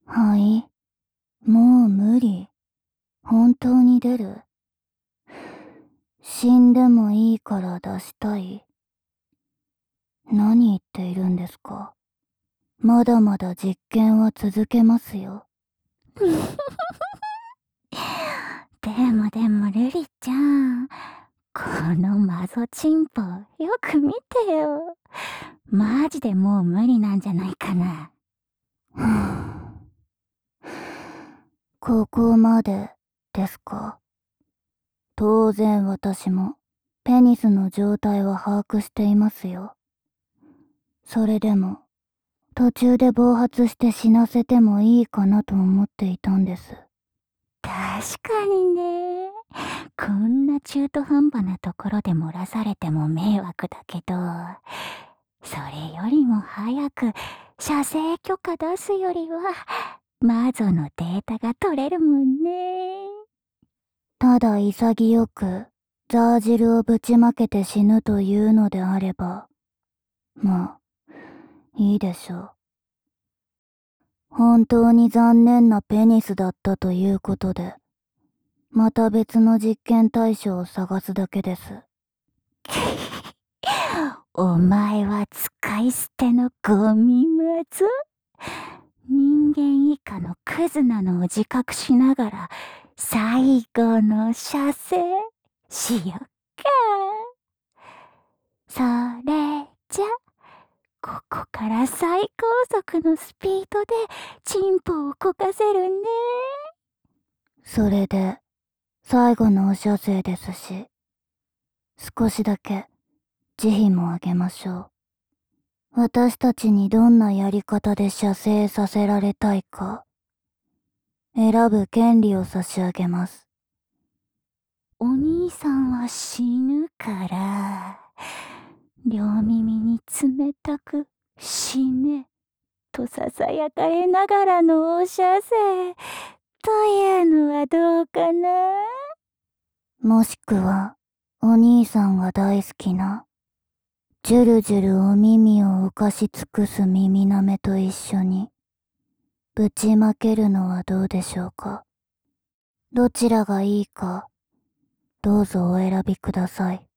はい。もう無理。本当に出る？死んでもいいから出したい。何言っているんですか。まだまだ実験は続けますよ。 でもルリちゃん、このマゾチンポよく見てよ。マジでもう無理なんじゃないかな。 ここまでですか。当然私もペニスの状態は把握していますよ。それでも途中で暴発して死なせてもいいかなと思っていたんです。 確かにね。こんな中途半端なところで漏らされても迷惑だけど、それよりも早く射精許可出すよりは、マゾのデータが取れるもんね。 ただ潔くザージルをぶちまけて死ぬというのであれば、まあ、いいでしょう。本当に残念なペニスだったということで、また別の実験対象を探すだけです。 お前は使い捨てのゴミマゾ。人間以下のクズなのを自覚しながら、最後の射精しよっか。それじゃ、ここから最高速のスピードでチンポをこかせるね。 それで、最後のお射精ですし、少しだけ慈悲もあげましょう。私たちにどんなやり方で射精させられたいか、選ぶ権利を差し上げます。 お兄さんは死ぬから、両耳に冷たく死ね、と囁かれながらのお射精、というのはどうかな。 もしくは、お兄さんが大好きな、じゅるじゅるお耳を浮かし尽くす耳なめと一緒に、ぶちまけるのはどうでしょうか。どちらがいいか、どうぞお選びください。